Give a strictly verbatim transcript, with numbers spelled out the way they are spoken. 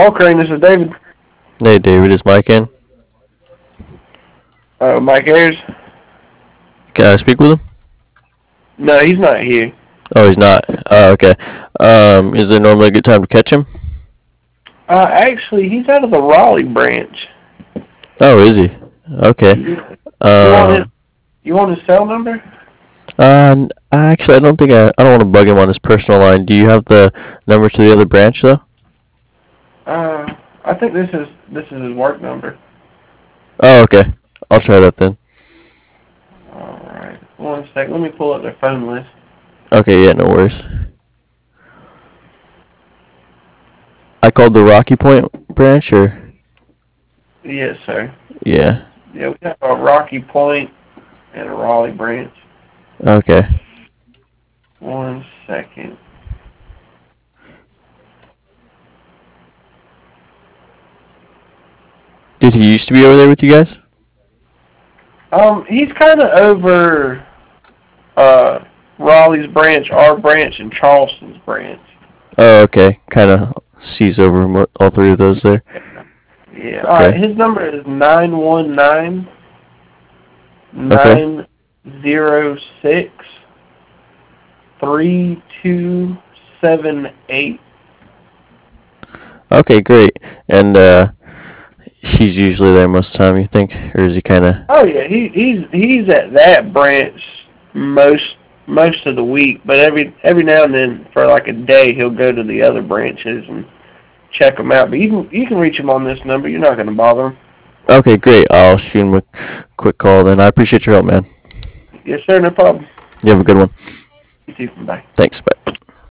Call Crane, this is David. Hey, David, is Mike in? Uh, Mike Ayers? Can I speak with him? No, he's not here. Oh, he's not. Oh, okay. Um, is there normally a good time to catch him? Uh, actually, he's out of the Raleigh branch. Oh, is he? Okay. You, you want his, Um, you want his cell number? uh, n- actually, I don't think I, I don't want to bug him on his personal line. Do you have the number to the other branch, though? Uh, I think this is this is his work number. Oh, okay. I'll try that then. All right. One sec. Let me pull up their phone list. Okay, yeah, no worries. I called the Rocky Point branch, or? Yes, sir. Yeah. Yeah, we have a Rocky Point and a Raleigh branch. Okay. One second. Did he used to be over there with you guys? Um, he's kind of over uh Raleigh's branch, our branch, and Charleston's branch. Oh, okay. Kind of sees over mo- all three of those there. Yeah. All right. Okay. His number is nine one nine Okay. nine zero six three two seven eight. Okay, great. And uh, he's usually there most of the time, you think, or is he kind of? Oh yeah, he he's he's at that branch most most of the week, but every every now and then for like a day he'll go to the other branches and check them out. But you can you can reach him on this number. You're not going to bother him. Okay, great. I'll shoot him a quick call then. I appreciate your help, man. Yes, sir. No problem. You have a good one. You too. Bye. Thanks. Bye.